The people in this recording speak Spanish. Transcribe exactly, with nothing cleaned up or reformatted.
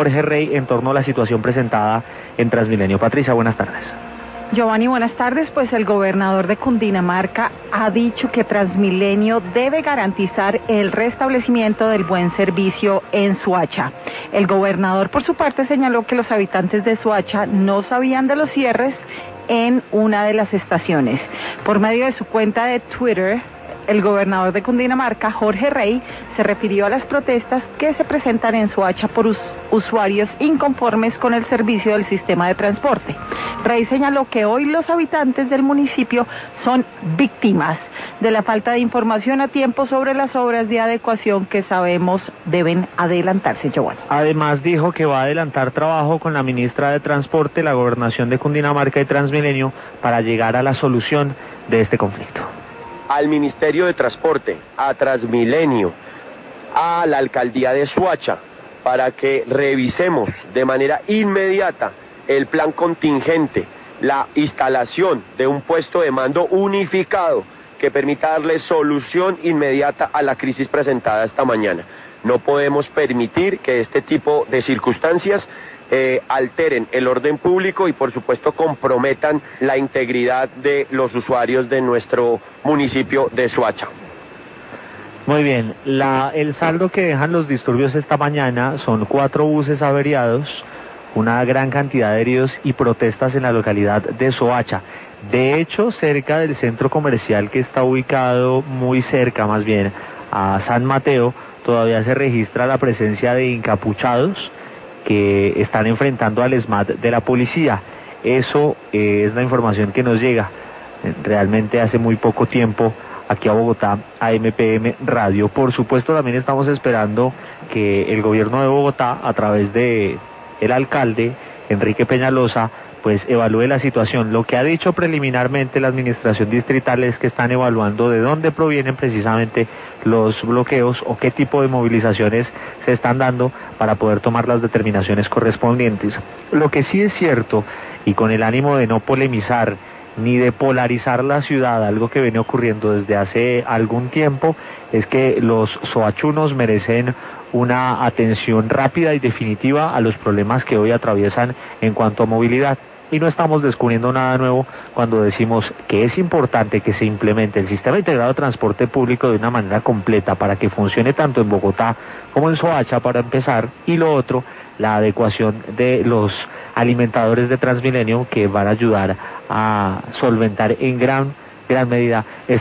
Jorge Rey en torno a la situación presentada en Transmilenio. Patricia, buenas tardes. Giovanni, buenas tardes. Pues el gobernador de Cundinamarca ha dicho que Transmilenio debe garantizar el restablecimiento del buen servicio en Soacha. El gobernador, por su parte, señaló que los habitantes de Soacha no sabían de los cierres en una de las estaciones. Por medio de su cuenta de Twitter, el gobernador de Cundinamarca, Jorge Rey, se refirió a las protestas que se presentan en Soacha por us- usuarios inconformes con el servicio del sistema de transporte. Rey señaló que hoy los habitantes del municipio son víctimas de la falta de información a tiempo sobre las obras de adecuación que sabemos deben adelantarse, Giovanni. Además dijo que va a adelantar trabajo con la ministra de Transporte, la Gobernación de Cundinamarca y Transmilenio para llegar a la solución de este conflicto. Al Ministerio de Transporte, a Transmilenio, a la Alcaldía de Soacha, para que revisemos de manera inmediata el plan contingente, la instalación de un puesto de mando unificado que permita darle solución inmediata a la crisis presentada esta mañana. No podemos permitir que este tipo de circunstancias eh, alteren el orden público y por supuesto comprometan la integridad de los usuarios de nuestro municipio de Soacha. Muy bien, la, el saldo que dejan los disturbios esta mañana son cuatro buses averiados, una gran cantidad de heridos y protestas en la localidad de Soacha. De hecho, cerca del centro comercial que está ubicado muy cerca más bien a San Mateo, todavía se registra la presencia de encapuchados que están enfrentando al ESMAD de la policía. Eso eh, es la información que nos llega realmente hace muy poco tiempo aquí a Bogotá, a M P M Radio. Por supuesto, también estamos esperando que el gobierno de Bogotá, a través de el alcalde, Enrique Peñalosa, pues evalúe la situación. Lo que ha dicho preliminarmente la administración distrital es que están evaluando de dónde provienen precisamente los bloqueos o qué tipo de movilizaciones se están dando para poder tomar las determinaciones correspondientes. Lo que sí es cierto, y con el ánimo de no polemizar ni de polarizar la ciudad, algo que viene ocurriendo desde hace algún tiempo, es que los soachunos merecen una atención rápida y definitiva a los problemas que hoy atraviesan en cuanto a movilidad. Y no estamos descubriendo nada nuevo cuando decimos que es importante que se implemente el sistema integrado de transporte público de una manera completa para que funcione tanto en Bogotá como en Soacha, para empezar, y lo otro, la adecuación de los alimentadores de Transmilenio, que van a ayudar a solventar en gran, gran medida esta